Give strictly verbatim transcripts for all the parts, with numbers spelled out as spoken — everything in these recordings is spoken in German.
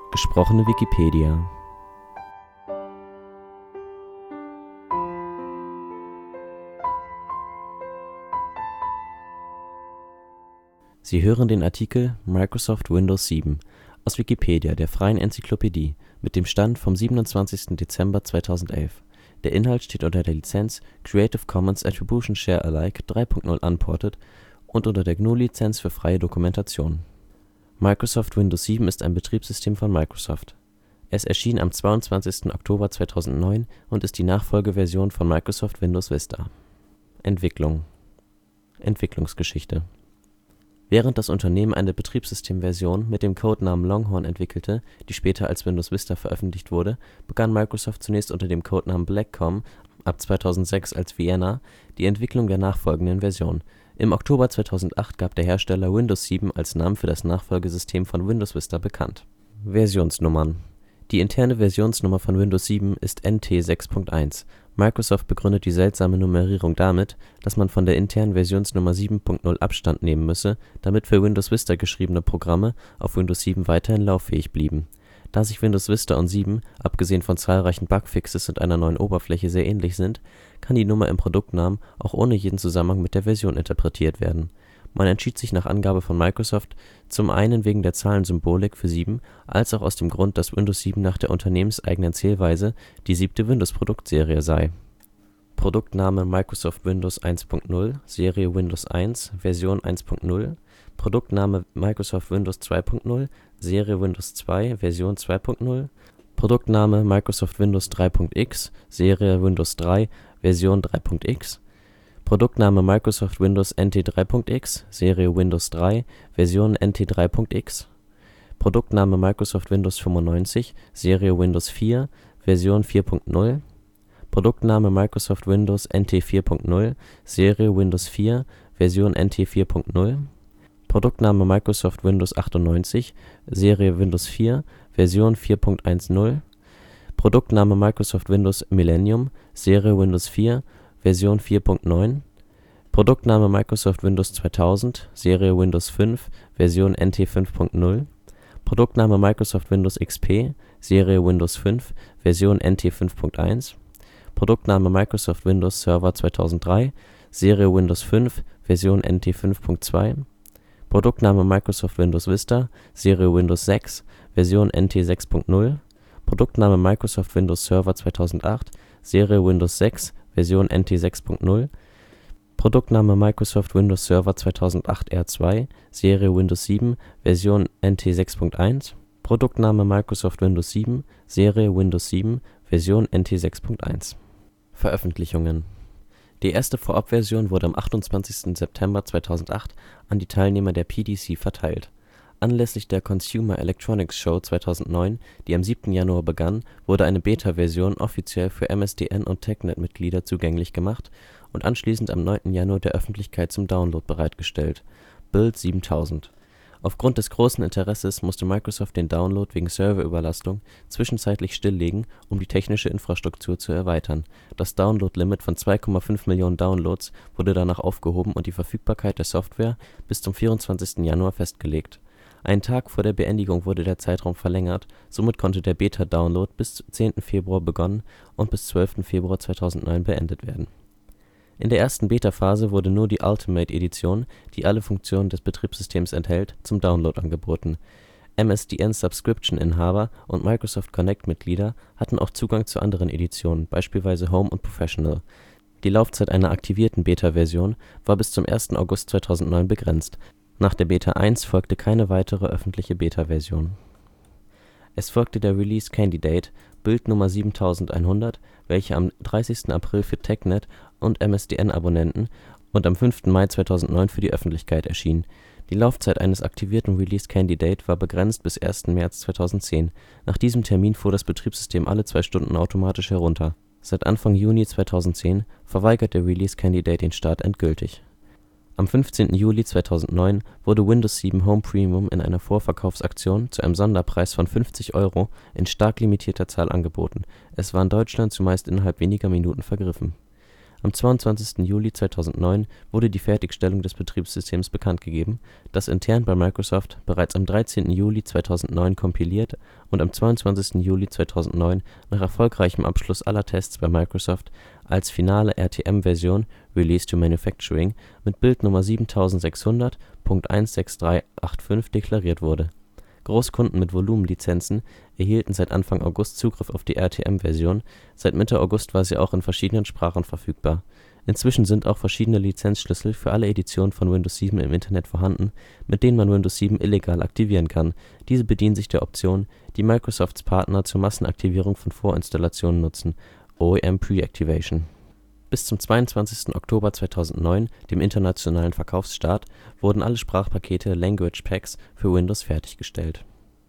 Gesprochene Wikipedia. Sie hören den Artikel Microsoft Windows sieben, aus Wikipedia, der freien Enzyklopädie. Mit dem Stand vom siebenundzwanzigsten Dezember zweitausendelf. Der Inhalt steht unter der Lizenz Creative Commons Attribution Share Alike drei Punkt null Unported und unter der G N U-Lizenz für freie Dokumentation. Microsoft Windows sieben ist ein Betriebssystem von Microsoft. Es erschien am zweiundzwanzigsten Oktober zweitausendneun und ist die Nachfolgeversion von Microsoft Windows Vista. Entwicklung Entwicklungsgeschichte Während das Unternehmen eine Betriebssystemversion mit dem Codenamen Longhorn entwickelte, die später als Windows Vista veröffentlicht wurde, begann Microsoft zunächst unter dem Codenamen Blackcomb, ab zweitausendsechs als Vienna, die Entwicklung der nachfolgenden Version. Im Oktober zweitausendacht gab der Hersteller Windows sieben als Namen für das Nachfolgesystem von Windows Vista bekannt. Versionsnummern Die interne Versionsnummer von Windows sieben ist N T sechs Punkt eins. Microsoft begründet die seltsame Nummerierung damit, dass man von der internen Versionsnummer sieben Punkt null Abstand nehmen müsse, damit für Windows Vista geschriebene Programme auf Windows sieben weiterhin lauffähig blieben. Da sich Windows Vista und sieben, abgesehen von zahlreichen Bugfixes und einer neuen Oberfläche, sehr ähnlich sind, kann die Nummer im Produktnamen auch ohne jeden Zusammenhang mit der Version interpretiert werden. Man entschied sich nach Angabe von Microsoft zum einen wegen der Zahlensymbolik für sieben, als auch aus dem Grund, dass Windows sieben nach der unternehmenseigenen Zählweise die siebte Windows-Produktserie sei. Produktname Microsoft Windows eins Punkt null, Serie Windows eins, Version eins Punkt null. Produktname Microsoft Windows zwei Punkt null, Serie Windows zwei, Version zwei Punkt null. Produktname Microsoft Windows drei Punkt x, Serie Windows drei, Version drei Punkt x. Produktname Microsoft Windows N T drei Punkt x, Serie Windows drei, Version N T drei Punkt x. Produktname Microsoft Windows fünfundneunzig, Serie Windows vier, Version vier Punkt null. Produktname Microsoft Windows N T vier Punkt null, Serie Windows vier, Version N T vier Punkt null. Produktname Microsoft Windows achtundneunzig, Serie Windows vier, Version vier Punkt null. Produktname Microsoft Windows Millennium, Serie Windows vier, Version vier Punkt neun. Produktname Microsoft Windows zweitausend, Serie Windows fünf, Version N T fünf Punkt null. Produktname Microsoft Windows X P, Serie Windows fünf, Version N T fünf Punkt eins. Produktname Microsoft Windows Server zweitausenddrei, Serie Windows fünf, Version N T fünf Punkt zwei. Produktname Microsoft Windows Vista, Serie Windows sechs, Version N T sechs Punkt null. Produktname Microsoft Windows Server zweitausendacht, Serie Windows sechs, Version N T sechs Punkt null. Produktname Microsoft Windows Server zweitausendacht R zwei, Serie Windows sieben, Version N T sechs Punkt eins. Produktname Microsoft Windows sieben, Serie Windows sieben, Version N T sechs Punkt eins. Veröffentlichungen Die erste Vorabversion wurde am achtundzwanzigsten September zweitausendacht an die Teilnehmer der P D C verteilt. Anlässlich der Consumer Electronics Show zweitausendneun, die am siebten Januar begann, wurde eine Beta-Version offiziell für M S D N und TechNet-Mitglieder zugänglich gemacht und anschließend am neunten Januar der Öffentlichkeit zum Download bereitgestellt. Build siebentausend Aufgrund des großen Interesses musste Microsoft den Download wegen Serverüberlastung zwischenzeitlich stilllegen, um die technische Infrastruktur zu erweitern. Das Download-Limit von zwei Komma fünf Millionen Downloads wurde danach aufgehoben und die Verfügbarkeit der Software bis zum vierundzwanzigsten Januar festgelegt. Einen Tag vor der Beendigung wurde der Zeitraum verlängert, somit konnte der Beta-Download bis zehnten Februar begonnen und bis zwölften Februar zweitausendneun beendet werden. In der ersten Beta-Phase wurde nur die Ultimate-Edition, die alle Funktionen des Betriebssystems enthält, zum Download angeboten. M S D N-Subscription-Inhaber und Microsoft Connect-Mitglieder hatten auch Zugang zu anderen Editionen, beispielsweise Home und Professional. Die Laufzeit einer aktivierten Beta-Version war bis zum ersten August zweitausendneun begrenzt. Nach der Beta eins folgte keine weitere öffentliche Beta-Version. Es folgte der Release Candidate, Build Nummer siebentausendeinhundert, welche am dreißigsten April für TechNet und M S D N-Abonnenten und am fünften Mai zweitausendneun für die Öffentlichkeit erschien. Die Laufzeit eines aktivierten Release Candidate war begrenzt bis ersten März zweitausendzehn. Nach diesem Termin fuhr das Betriebssystem alle zwei Stunden automatisch herunter. Seit Anfang Juni zweitausendzehn verweigert der Release Candidate den Start endgültig. Am fünfzehnten Juli zweitausendneun wurde Windows sieben Home Premium in einer Vorverkaufsaktion zu einem Sonderpreis von fünfzig Euro in stark limitierter Zahl angeboten. Es war in Deutschland zumeist innerhalb weniger Minuten vergriffen. Am zweiundzwanzigsten Juli zweitausendneun wurde die Fertigstellung des Betriebssystems bekanntgegeben, das intern bei Microsoft bereits am dreizehnten Juli zweitausendneun kompiliert und am zweiundzwanzigsten Juli zweitausendneun nach erfolgreichem Abschluss aller Tests bei Microsoft als finale R T M-Version (Release to Manufacturing) mit Build-Nummer siebentausendsechshundert Punkt eins sechs drei acht fünf deklariert wurde. Großkunden mit Volumenlizenzen erhielten seit Anfang August Zugriff auf die R T M-Version, seit Mitte August war sie auch in verschiedenen Sprachen verfügbar. Inzwischen sind auch verschiedene Lizenzschlüssel für alle Editionen von Windows sieben im Internet vorhanden, mit denen man Windows sieben illegal aktivieren kann. Diese bedienen sich der Option, die Microsofts Partner zur Massenaktivierung von Vorinstallationen nutzen (O E M Pre-Activation). Bis zum zweiundzwanzigsten Oktober zweitausendneun, dem internationalen Verkaufsstart, wurden alle Sprachpakete (Language Packs) für Windows fertiggestellt.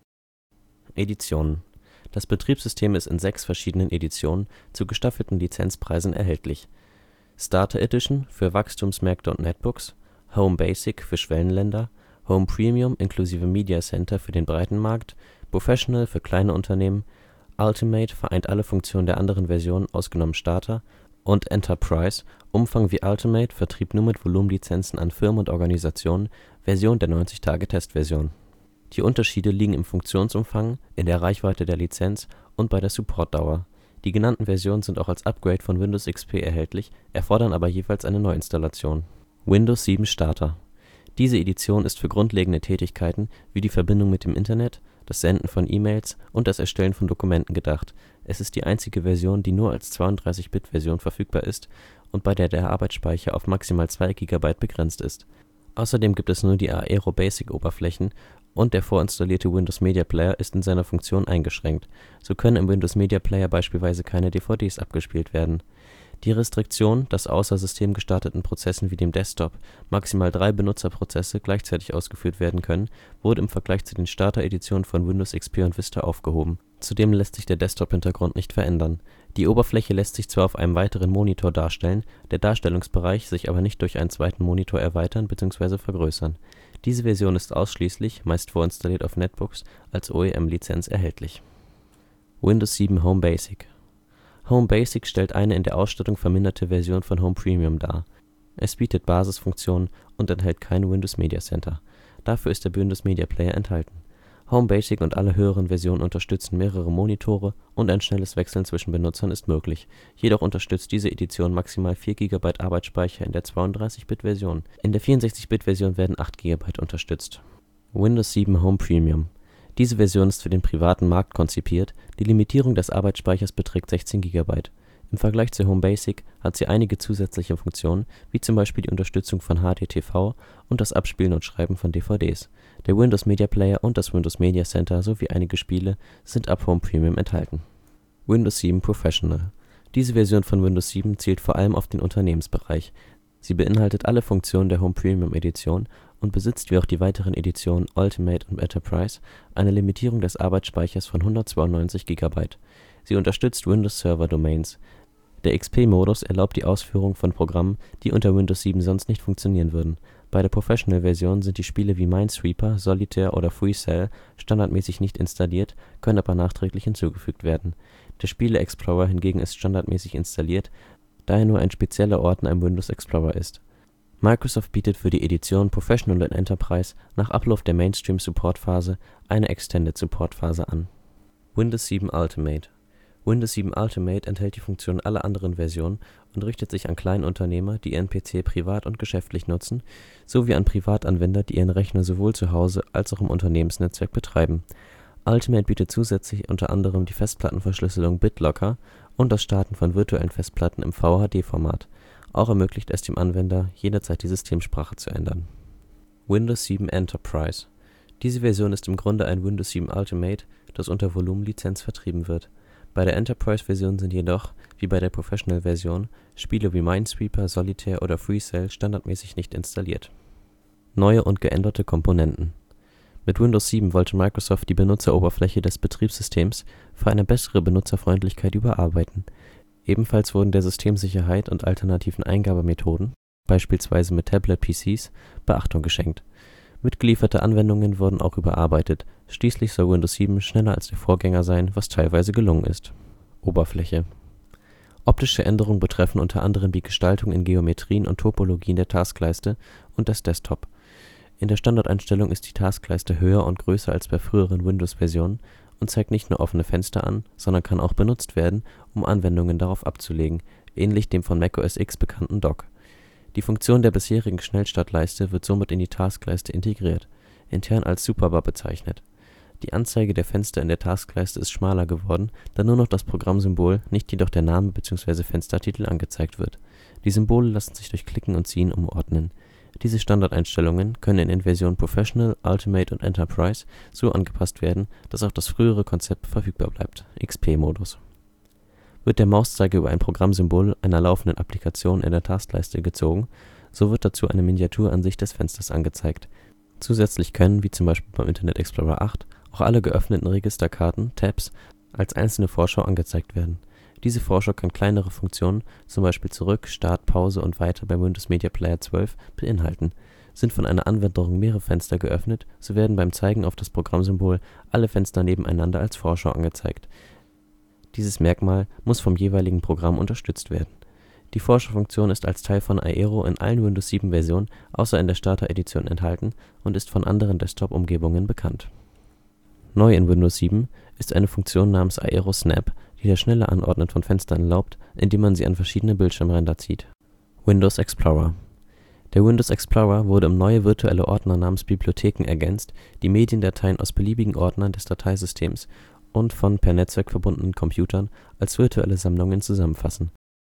Editionen: Das Betriebssystem ist in sechs verschiedenen Editionen zu gestaffelten Lizenzpreisen erhältlich: Starter Edition für Wachstumsmärkte und Netbooks, Home Basic für Schwellenländer, Home Premium inklusive Media Center für den breiten Markt, Professional für kleine Unternehmen, Ultimate vereint alle Funktionen der anderen Versionen ausgenommen Starter und Enterprise, Umfang wie Ultimate, Vertrieb nur mit Volumenlizenzen an Firmen und Organisationen, Version der neunzig-Tage-Testversion. Die Unterschiede liegen im Funktionsumfang, in der Reichweite der Lizenz und bei der Supportdauer. Die genannten Versionen sind auch als Upgrade von Windows X P erhältlich, erfordern aber jeweils eine Neuinstallation. Windows sieben Starter: Diese Edition ist für grundlegende Tätigkeiten wie die Verbindung mit dem Internet, das Senden von E-Mails und das Erstellen von Dokumenten gedacht. Es ist die einzige Version, die nur als zweiunddreißig-Bit-Version verfügbar ist und bei der der Arbeitsspeicher auf maximal zwei Gigabyte begrenzt ist. Außerdem gibt es nur die Aero Basic Oberflächen und der vorinstallierte Windows Media Player ist in seiner Funktion eingeschränkt. So können im Windows Media Player beispielsweise keine D V Ds abgespielt werden. Die Restriktion, dass außer systemgestarteten Prozessen wie dem Desktop maximal drei Benutzerprozesse gleichzeitig ausgeführt werden können, wurde im Vergleich zu den Starter-Editionen von Windows X P und Vista aufgehoben. Zudem lässt sich der Desktop-Hintergrund nicht verändern. Die Oberfläche lässt sich zwar auf einem weiteren Monitor darstellen, der Darstellungsbereich sich aber nicht durch einen zweiten Monitor erweitern bzw. vergrößern. Diese Version ist ausschließlich, meist vorinstalliert auf Netbooks, als O E M-Lizenz erhältlich. Windows sieben Home Basic: Home Basic stellt eine in der Ausstattung verminderte Version von Home Premium dar. Es bietet Basisfunktionen und enthält kein Windows Media Center. Dafür ist der Windows Media Player enthalten. Home Basic und alle höheren Versionen unterstützen mehrere Monitore und ein schnelles Wechseln zwischen Benutzern ist möglich. Jedoch unterstützt diese Edition maximal vier Gigabyte Arbeitsspeicher in der zweiunddreißig-Bit-Version. In der vierundsechzig-Bit-Version werden acht Gigabyte unterstützt. Windows sieben Home Premium: Diese Version ist für den privaten Markt konzipiert, die Limitierung des Arbeitsspeichers beträgt sechzehn Gigabyte. Im Vergleich zu Home Basic hat sie einige zusätzliche Funktionen, wie zum Beispiel die Unterstützung von H D T V und das Abspielen und Schreiben von D V Ds. Der Windows Media Player und das Windows Media Center sowie einige Spiele sind ab Home Premium enthalten. Windows sieben Professional: Diese Version von Windows sieben zielt vor allem auf den Unternehmensbereich. Sie beinhaltet alle Funktionen der Home Premium Edition und besitzt wie auch die weiteren Editionen Ultimate und Enterprise eine Limitierung des Arbeitsspeichers von hundertzweiundneunzig Gigabyte. Sie unterstützt Windows Server Domains. Der X P-Modus erlaubt die Ausführung von Programmen, die unter Windows sieben sonst nicht funktionieren würden. Bei der Professional-Version sind die Spiele wie Minesweeper, Solitaire oder FreeCell standardmäßig nicht installiert, können aber nachträglich hinzugefügt werden. Der Spiele-Explorer hingegen ist standardmäßig installiert, da er nur ein spezieller Ordner im Windows Explorer ist. Microsoft bietet für die Editionen Professional und Enterprise nach Ablauf der Mainstream-Support-Phase eine Extended-Support-Phase an. Windows sieben Ultimate: Windows sieben Ultimate enthält die Funktionen aller anderen Versionen und richtet sich an Kleinunternehmer, die ihren P C privat und geschäftlich nutzen, sowie an Privatanwender, die ihren Rechner sowohl zu Hause als auch im Unternehmensnetzwerk betreiben. Ultimate bietet zusätzlich unter anderem die Festplattenverschlüsselung BitLocker und das Starten von virtuellen Festplatten im V H D-Format. Auch ermöglicht es dem Anwender, jederzeit die Systemsprache zu ändern. Windows sieben Enterprise: Diese Version ist im Grunde ein Windows sieben Ultimate, das unter Volumenlizenz vertrieben wird. Bei der Enterprise-Version sind jedoch, wie bei der Professional-Version, Spiele wie Minesweeper, Solitaire oder FreeCell standardmäßig nicht installiert. Neue und geänderte Komponenten: Mit Windows sieben wollte Microsoft die Benutzeroberfläche des Betriebssystems für eine bessere Benutzerfreundlichkeit überarbeiten. Ebenfalls wurden der Systemsicherheit und alternativen Eingabemethoden, beispielsweise mit Tablet-P Cs, Beachtung geschenkt. Mitgelieferte Anwendungen wurden auch überarbeitet, schließlich soll Windows sieben schneller als der Vorgänger sein, was teilweise gelungen ist. Oberfläche: Optische Änderungen betreffen unter anderem die Gestaltung in Geometrien und Topologien der Taskleiste und des Desktop. In der Standardeinstellung ist die Taskleiste höher und größer als bei früheren Windows-Versionen und zeigt nicht nur offene Fenster an, sondern kann auch benutzt werden, um Anwendungen darauf abzulegen, ähnlich dem von Mac O S X bekannten Dock. Die Funktion der bisherigen Schnellstartleiste wird somit in die Taskleiste integriert, intern als Superbar bezeichnet. Die Anzeige der Fenster in der Taskleiste ist schmaler geworden, da nur noch das Programmsymbol, nicht jedoch der Name bzw. Fenstertitel angezeigt wird. Die Symbole lassen sich durch Klicken und Ziehen umordnen. Diese Standardeinstellungen können in den Versionen Professional, Ultimate und Enterprise so angepasst werden, dass auch das frühere Konzept verfügbar bleibt (X P-Modus). Wird der Mauszeiger über ein Programmsymbol einer laufenden Applikation in der Taskleiste gezogen, so wird dazu eine Miniaturansicht des Fensters angezeigt. Zusätzlich können, wie zum Beispiel beim Internet Explorer acht, auch alle geöffneten Registerkarten (Tabs) als einzelne Vorschau angezeigt werden. Diese Vorschau kann kleinere Funktionen, zum Beispiel Zurück, Start, Pause und Weiter beim Windows Media Player zwölf, beinhalten. Sind von einer Anwendung mehrere Fenster geöffnet, so werden beim Zeigen auf das Programmsymbol alle Fenster nebeneinander als Vorschau angezeigt. Dieses Merkmal muss vom jeweiligen Programm unterstützt werden. Die Vorschaufunktion ist als Teil von Aero in allen Windows sieben Versionen außer in der Starter-Edition enthalten und ist von anderen Desktop-Umgebungen bekannt. Neu in Windows sieben ist eine Funktion namens Aero Snap, die das schnelle Anordnen von Fenstern erlaubt, indem man sie an verschiedene Bildschirmränder zieht. Windows Explorer. Der Windows Explorer wurde um neue virtuelle Ordner namens Bibliotheken ergänzt, die Mediendateien aus beliebigen Ordnern des Dateisystems und von per Netzwerk verbundenen Computern als virtuelle Sammlungen zusammenfassen.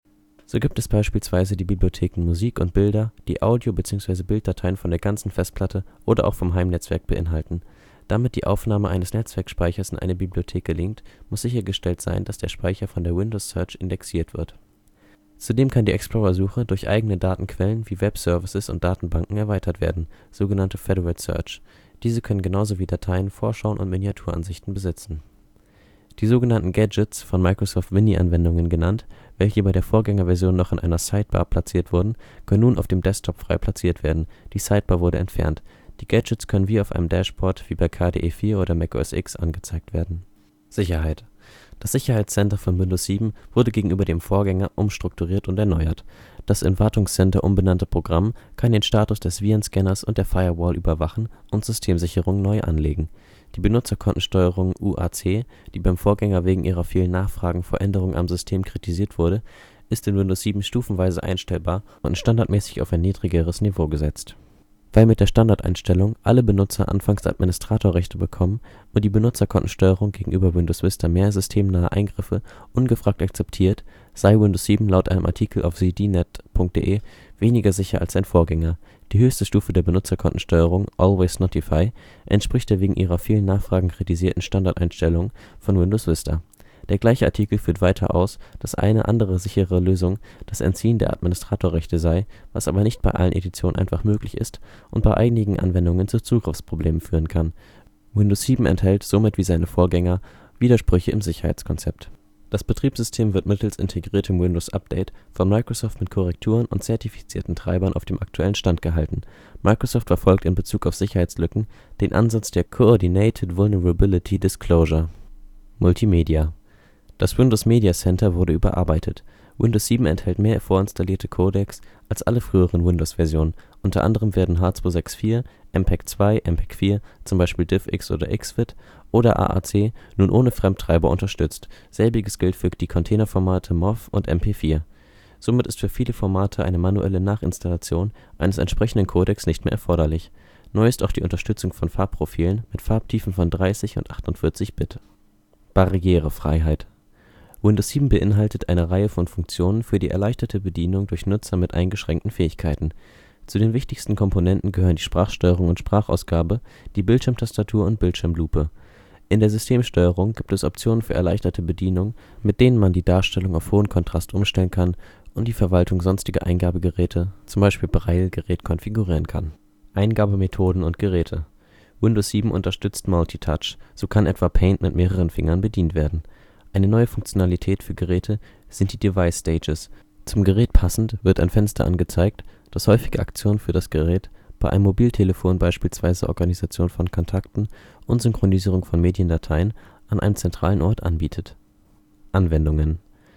So gibt es beispielsweise die Bibliotheken Musik und Bilder, die Audio - bzw. Bilddateien von der ganzen Festplatte oder auch vom Heimnetzwerk beinhalten. Damit die Aufnahme eines Netzwerkspeichers in eine Bibliothek gelingt, muss sichergestellt sein, dass der Speicher von der Windows Search indexiert wird. Zudem kann die Explorer-Suche durch eigene Datenquellen wie Web-Services und Datenbanken erweitert werden, sogenannte Federated Search. Diese können genauso wie Dateien, Vorschauen und Miniaturansichten besitzen. Die sogenannten Gadgets, von Microsoft Mini-Anwendungen genannt, welche bei der Vorgängerversion noch in einer Sidebar platziert wurden, können nun auf dem Desktop frei platziert werden, die Sidebar wurde entfernt. Die Gadgets können wie auf einem Dashboard wie bei K D E vier oder Mac O S X angezeigt werden. Sicherheit. Das Sicherheitscenter von Windows sieben wurde gegenüber dem Vorgänger umstrukturiert und erneuert. Das in Wartungscenter umbenannte Programm kann den Status des Virenscanners und der Firewall überwachen und Systemsicherung neu anlegen. Die Benutzerkontensteuerung U A C, die beim Vorgänger wegen ihrer vielen Nachfragen vor Änderungen am System kritisiert wurde, ist in Windows sieben stufenweise einstellbar und standardmäßig auf ein niedrigeres Niveau gesetzt. Weil mit der Standardeinstellung alle Benutzer anfangs Administratorrechte bekommen und die Benutzerkontensteuerung gegenüber Windows Vista mehr systemnahe Eingriffe ungefragt akzeptiert, sei Windows sieben laut einem Artikel auf z d net punkt de weniger sicher als sein Vorgänger. Die höchste Stufe der Benutzerkontensteuerung, Always Notify, entspricht der wegen ihrer vielen Nachfragen kritisierten Standardeinstellung von Windows Vista. Der gleiche Artikel führt weiter aus, dass eine andere sichere Lösung das Entziehen der Administratorrechte sei, was aber nicht bei allen Editionen einfach möglich ist und bei einigen Anwendungen zu Zugriffsproblemen führen kann. Windows sieben enthält somit wie seine Vorgänger Widersprüche im Sicherheitskonzept. Das Betriebssystem wird mittels integriertem Windows Update von Microsoft mit Korrekturen und zertifizierten Treibern auf dem aktuellen Stand gehalten. Microsoft verfolgt in Bezug auf Sicherheitslücken den Ansatz der Coordinated Vulnerability Disclosure. Multimedia. Das Windows Media Center wurde überarbeitet. Windows sieben enthält mehr vorinstallierte Codecs als alle früheren Windows-Versionen. Unter anderem werden H zwei sechs vier, M P E G zwei, M P E G vier, zum Beispiel DivX oder X F I T oder A A C nun ohne Fremdtreiber unterstützt. Selbiges gilt für die Containerformate M O V und M P vier. Somit ist für viele Formate eine manuelle Nachinstallation eines entsprechenden Codecs nicht mehr erforderlich. Neu ist auch die Unterstützung von Farbprofilen mit Farbtiefen von dreißig und achtundvierzig Bit. Barrierefreiheit. Windows sieben beinhaltet eine Reihe von Funktionen für die erleichterte Bedienung durch Nutzer mit eingeschränkten Fähigkeiten. Zu den wichtigsten Komponenten gehören die Sprachsteuerung und Sprachausgabe, die Bildschirmtastatur und Bildschirmlupe. In der Systemsteuerung gibt es Optionen für erleichterte Bedienung, mit denen man die Darstellung auf hohen Kontrast umstellen kann und die Verwaltung sonstiger Eingabegeräte, zum Beispiel Braille-Gerät, konfigurieren kann. Eingabemethoden und Geräte. Windows sieben unterstützt Multitouch, so kann etwa Paint mit mehreren Fingern bedient werden. Eine neue Funktionalität für Geräte sind die Device Stages. Zum Gerät passend wird ein Fenster angezeigt, das häufige Aktionen für das Gerät, bei einem Mobiltelefon beispielsweise Organisation von Kontakten und Synchronisierung von Mediendateien, an einem zentralen Ort anbietet. Anwendungen.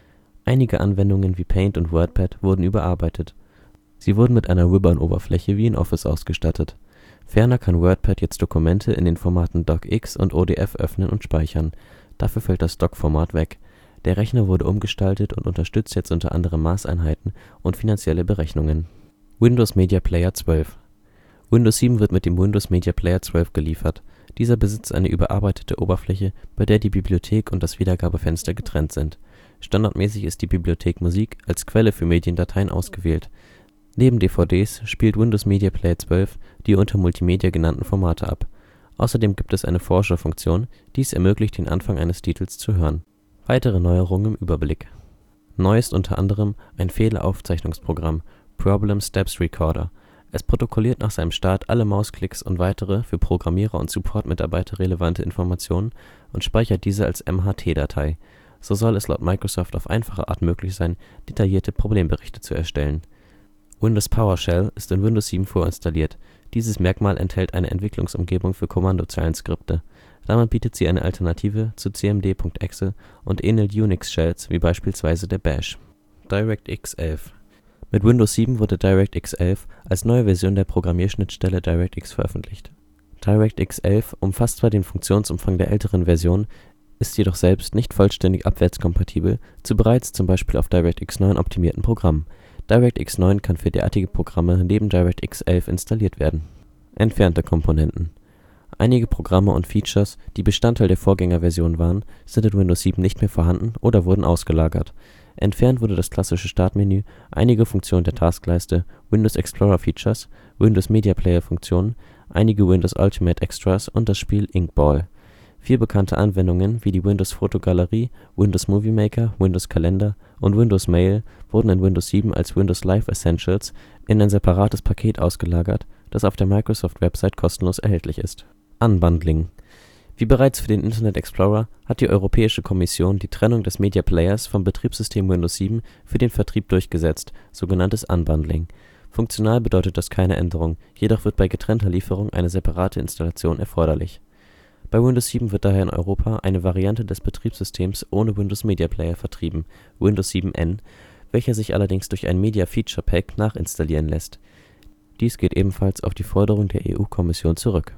Einige Anwendungen wie Paint und WordPad wurden überarbeitet. Sie wurden mit einer Ribbon-Oberfläche wie in Office ausgestattet. Ferner kann WordPad jetzt Dokumente in den Formaten DocX und O D F öffnen und speichern. Dafür fällt das Doc-Format weg. Der Rechner wurde umgestaltet und unterstützt jetzt unter anderem Maßeinheiten und finanzielle Berechnungen. Windows Media Player zwölf. Windows sieben wird mit dem Windows Media Player zwölf geliefert. Dieser besitzt eine überarbeitete Oberfläche, bei der die Bibliothek und das Wiedergabefenster getrennt sind. Standardmäßig ist die Bibliothek Musik als Quelle für Mediendateien ausgewählt. Neben D V Ds spielt Windows Media Player zwölf die unter Multimedia genannten Formate ab. Außerdem gibt es eine Vorschaufunktion, die es ermöglicht, den Anfang eines Titels zu hören. Weitere Neuerungen im Überblick. Neu ist unter anderem ein Fehleraufzeichnungsprogramm, Problem Steps Recorder. Es protokolliert nach seinem Start alle Mausklicks und weitere für Programmierer und Support-Mitarbeiter relevante Informationen und speichert diese als M H T-Datei. So soll es laut Microsoft auf einfache Art möglich sein, detaillierte Problemberichte zu erstellen. Windows PowerShell ist in Windows sieben vorinstalliert. Dieses Merkmal enthält eine Entwicklungsumgebung für Kommandozeilenskripte. Damit bietet sie eine Alternative zu C M D.Exe und ähnelt Unix-Shells wie beispielsweise der Bash. DirectX elf. Mit Windows sieben wurde DirectX elf als neue Version der Programmierschnittstelle DirectX veröffentlicht. DirectX elf umfasst zwar den Funktionsumfang der älteren Version, ist jedoch selbst nicht vollständig abwärtskompatibel zu bereits zum Beispiel auf DirectX neun optimierten Programmen. DirectX neun kann für derartige Programme neben DirectX elf installiert werden. Entfernte Komponenten. Einige Programme und Features, die Bestandteil der Vorgängerversion waren, sind in Windows sieben nicht mehr vorhanden oder wurden ausgelagert. Entfernt wurde das klassische Startmenü, einige Funktionen der Taskleiste, Windows Explorer Features, Windows Media Player Funktionen, einige Windows Ultimate Extras und das Spiel Inkball. Vier bekannte Anwendungen wie die Windows Fotogalerie, Windows Movie Maker, Windows Kalender und Windows Mail wurden in Windows sieben als Windows Live Essentials in ein separates Paket ausgelagert, das auf der Microsoft-Website kostenlos erhältlich ist. Unbundling. Wie bereits für den Internet Explorer hat die Europäische Kommission die Trennung des Media Players vom Betriebssystem Windows sieben für den Vertrieb durchgesetzt, sogenanntes Unbundling. Funktional bedeutet das keine Änderung, jedoch wird bei getrennter Lieferung eine separate Installation erforderlich. Bei Windows sieben wird daher in Europa eine Variante des Betriebssystems ohne Windows Media Player vertrieben, Windows sieben N, welcher sich allerdings durch ein Media Feature Pack nachinstallieren lässt. Dies geht ebenfalls auf die Forderung der E U-Kommission zurück.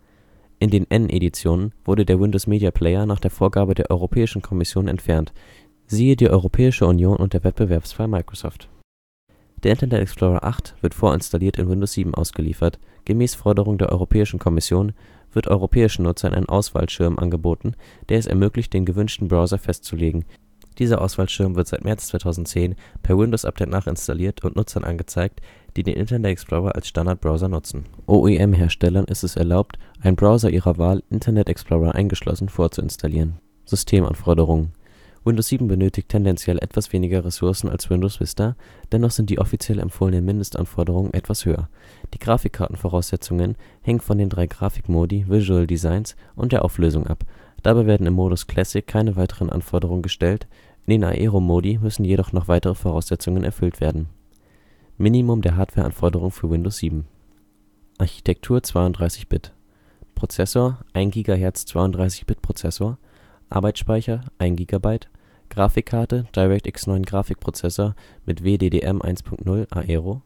In den N-Editionen wurde der Windows Media Player nach der Vorgabe der Europäischen Kommission entfernt. Siehe die Europäische Union und der Wettbewerbsfall Microsoft. Der Internet Explorer acht wird vorinstalliert in Windows sieben ausgeliefert. Gemäß Forderung der Europäischen Kommission wird europäischen Nutzern ein Auswahlschirm angeboten, der es ermöglicht, den gewünschten Browser festzulegen. Dieser Auswahlschirm wird seit März zweitausendzehn per Windows Update nachinstalliert und Nutzern angezeigt, die den Internet Explorer als Standardbrowser nutzen. O E M-Herstellern ist es erlaubt, einen Browser ihrer Wahl, Internet Explorer eingeschlossen, vorzuinstallieren. Systemanforderungen. Windows sieben benötigt tendenziell etwas weniger Ressourcen als Windows Vista, dennoch sind die offiziell empfohlenen Mindestanforderungen etwas höher. Die Grafikkartenvoraussetzungen hängen von den drei Grafikmodi, Visual Designs und der Auflösung ab. Dabei werden im Modus Classic keine weiteren Anforderungen gestellt, in den Aero-Modi müssen jedoch noch weitere Voraussetzungen erfüllt werden. Minimum der Hardwareanforderungen für Windows sieben. Architektur zweiunddreißig Bit. Prozessor ein Gigahertz zweiunddreißig Bit Prozessor. Arbeitsspeicher ein Gigabyte. Grafikkarte DirectX neun Grafikprozessor mit W D D M eins Punkt null Aero.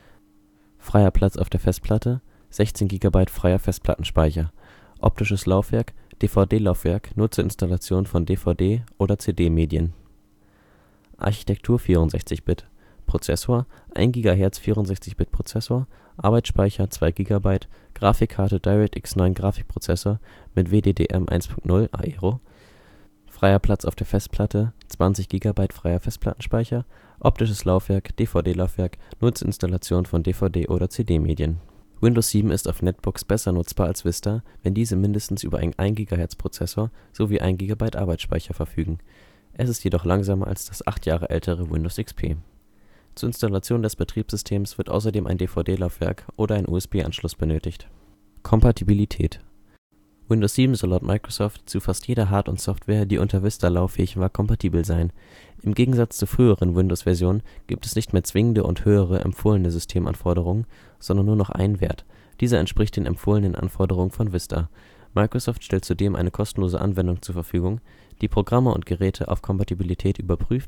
Freier Platz auf der Festplatte sechzehn Gigabyte freier Festplattenspeicher. Optisches Laufwerk D V D-Laufwerk nur zur Installation von D V D- oder C D-Medien. Architektur vierundsechzig Bit. Prozessor ein Gigahertz vierundsechzig Bit Prozessor. Arbeitsspeicher zwei Gigabyte. Grafikkarte DirectX neun Grafikprozessor mit W D D M eins Punkt null Aero. Freier Platz auf der Festplatte zwanzig Gigabyte freier Festplattenspeicher. Optisches Laufwerk D V D-Laufwerk nur zur Installation von D V D- oder C D-Medien. Windows sieben ist auf Netbooks besser nutzbar als Vista, wenn diese mindestens über einen ein Gigahertz Prozessor sowie ein Gigabyte Arbeitsspeicher verfügen. Es ist jedoch langsamer als das acht Jahre ältere Windows X P. Zur Installation des Betriebssystems wird außerdem ein D V D-Laufwerk oder ein U S B-Anschluss benötigt. Kompatibilität. Windows sieben soll laut Microsoft zu fast jeder Hard- und Software, die unter Vista lauffähig war, kompatibel sein. Im Gegensatz zu früheren Windows-Versionen gibt es nicht mehr zwingende und höhere empfohlene Systemanforderungen, sondern nur noch einen Wert. Dieser entspricht den empfohlenen Anforderungen von Vista. Microsoft stellt zudem eine kostenlose Anwendung zur Verfügung, die Programme und Geräte auf Kompatibilität überprüft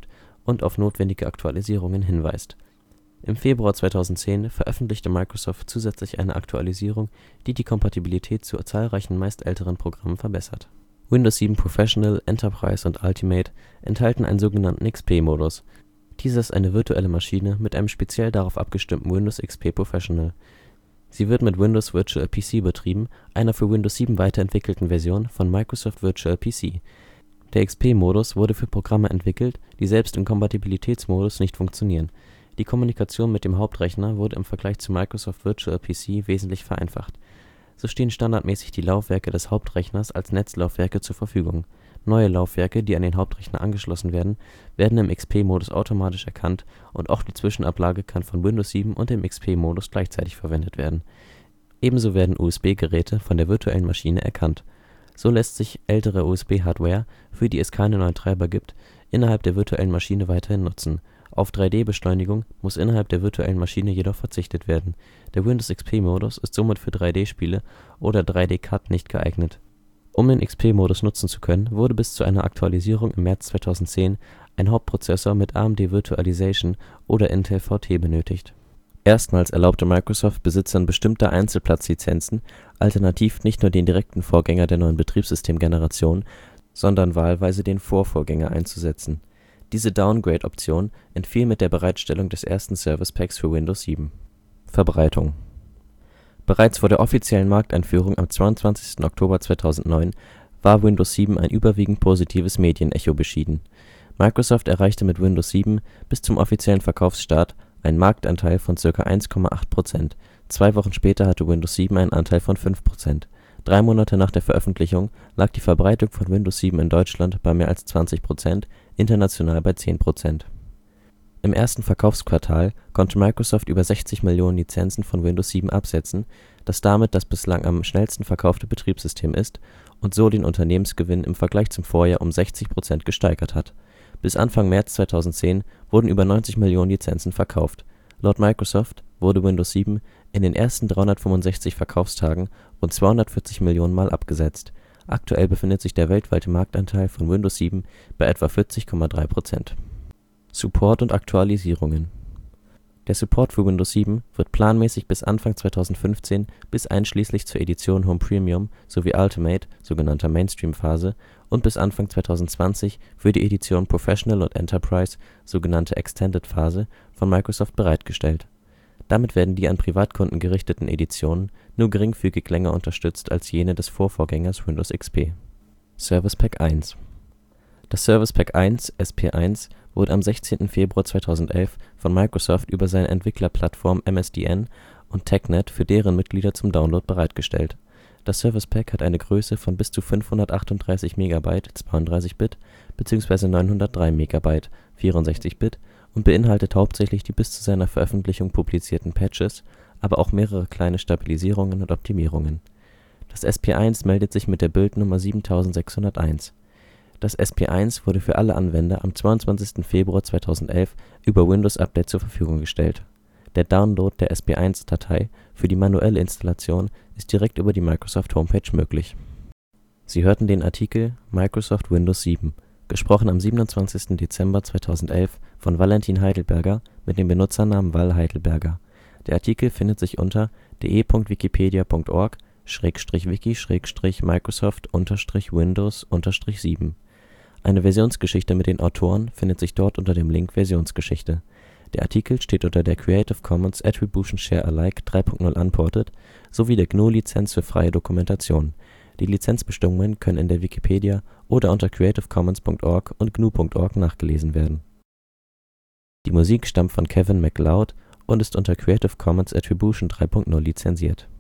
und auf notwendige Aktualisierungen hinweist. Im Februar zweitausendzehn veröffentlichte Microsoft zusätzlich eine Aktualisierung, die die Kompatibilität zu zahlreichen meist älteren Programmen verbessert. Windows sieben Professional, Enterprise und Ultimate enthalten einen sogenannten X P-Modus. Dieser ist eine virtuelle Maschine mit einem speziell darauf abgestimmten Windows X P Professional. Sie wird mit Windows Virtual P C betrieben, einer für Windows sieben weiterentwickelten Version von Microsoft Virtual P C. Der X P-Modus wurde für Programme entwickelt, die selbst im Kompatibilitätsmodus nicht funktionieren. Die Kommunikation mit dem Hauptrechner wurde im Vergleich zu Microsoft Virtual P C wesentlich vereinfacht. So stehen standardmäßig die Laufwerke des Hauptrechners als Netzlaufwerke zur Verfügung. Neue Laufwerke, die an den Hauptrechner angeschlossen werden, werden im X P-Modus automatisch erkannt und auch die Zwischenablage kann von Windows sieben und dem X P-Modus gleichzeitig verwendet werden. Ebenso werden U S B-Geräte von der virtuellen Maschine erkannt. So lässt sich ältere U S B-Hardware, für die es keine neuen Treiber gibt, innerhalb der virtuellen Maschine weiterhin nutzen. Auf drei D-Beschleunigung muss innerhalb der virtuellen Maschine jedoch verzichtet werden. Der Windows X P-Modus ist somit für drei D-Spiele oder drei D-Cut nicht geeignet. Um den X P-Modus nutzen zu können, wurde bis zu einer Aktualisierung im März zweitausendzehn ein Hauptprozessor mit A M D Virtualization oder Intel V T benötigt. Erstmals erlaubte Microsoft Besitzern bestimmter Einzelplatzlizenzen alternativ nicht nur den direkten Vorgänger der neuen Betriebssystemgeneration, sondern wahlweise den Vorvorgänger einzusetzen. Diese Downgrade-Option entfiel mit der Bereitstellung des ersten Service Packs für Windows sieben. Verbreitung. Bereits vor der offiziellen Markteinführung am zweiundzwanzigsten Oktober zweitausendneun war Windows sieben ein überwiegend positives Medienecho beschieden. Microsoft erreichte mit Windows sieben bis zum offiziellen Verkaufsstart einen Marktanteil von ca. eins Komma acht Prozent. Zwei Wochen später hatte Windows sieben einen Anteil von fünf Prozent. Drei Monate nach der Veröffentlichung lag die Verbreitung von Windows sieben in Deutschland bei mehr als zwanzig Prozent, international bei zehn Prozent. Im ersten Verkaufsquartal konnte Microsoft über sechzig Millionen Lizenzen von Windows sieben absetzen, das damit das bislang am schnellsten verkaufte Betriebssystem ist und so den Unternehmensgewinn im Vergleich zum Vorjahr um sechzig Prozent gesteigert hat. Bis Anfang März zweitausendzehn wurden über neunzig Millionen Lizenzen verkauft. Laut Microsoft wurde Windows sieben in den ersten dreihundertfünfundsechzig Verkaufstagen rund zweihundertvierzig Millionen Mal abgesetzt. Aktuell befindet sich der weltweite Marktanteil von Windows sieben bei etwa vierzig Komma drei Prozent. Support und Aktualisierungen. Der Support für Windows sieben wird planmäßig bis Anfang zweitausendfünfzehn bis einschließlich zur Edition Home Premium sowie Ultimate (sogenannter Mainstream-Phase) und bis Anfang zweitausendzwanzig für die Edition Professional und Enterprise (sogenannte Extended-Phase) von Microsoft bereitgestellt. Damit werden die an Privatkunden gerichteten Editionen nur geringfügig länger unterstützt als jene des Vorvorgängers Windows X P. Service Pack eins. Das Service Pack eins (S P eins) wurde am sechzehnten Februar zweitausendelf von Microsoft über seine Entwicklerplattform M S D N und TechNet für deren Mitglieder zum Download bereitgestellt. Das Service Pack hat eine Größe von bis zu fünfhundertachtunddreißig Megabyte (zweiunddreißig Bit) bzw. neunhundertdrei Megabyte (vierundsechzig Bit) und beinhaltet hauptsächlich die bis zu seiner Veröffentlichung publizierten Patches, aber auch mehrere kleine Stabilisierungen und Optimierungen. Das S P eins meldet sich mit der Build-Nummer siebentausendsechshunderteins. Das S P eins wurde für alle Anwender am zweiundzwanzigsten Februar zweitausendelf über Windows Update zur Verfügung gestellt. Der Download der S P eins Datei für die manuelle Installation ist direkt über die Microsoft Homepage möglich. Sie hörten den Artikel Microsoft Windows sieben, gesprochen am siebenundzwanzigsten Dezember zweitausendelf von Valentin Heidelberger mit dem Benutzernamen val heidelberger. Der Artikel findet sich unter de punkt wikipedia punkt org schrägstrich wiki schrägstrich microsoft unterstrich windows unterstrich sieben. Eine Versionsgeschichte mit den Autoren findet sich dort unter dem Link Versionsgeschichte. Der Artikel steht unter der Creative Commons Attribution Share Alike drei Punkt null Unported sowie der G N U-Lizenz für freie Dokumentation. Die Lizenzbestimmungen können in der Wikipedia oder unter creative commons punkt org und g n u punkt org nachgelesen werden. Die Musik stammt von Kevin MacLeod und ist unter Creative Commons Attribution drei Punkt null lizenziert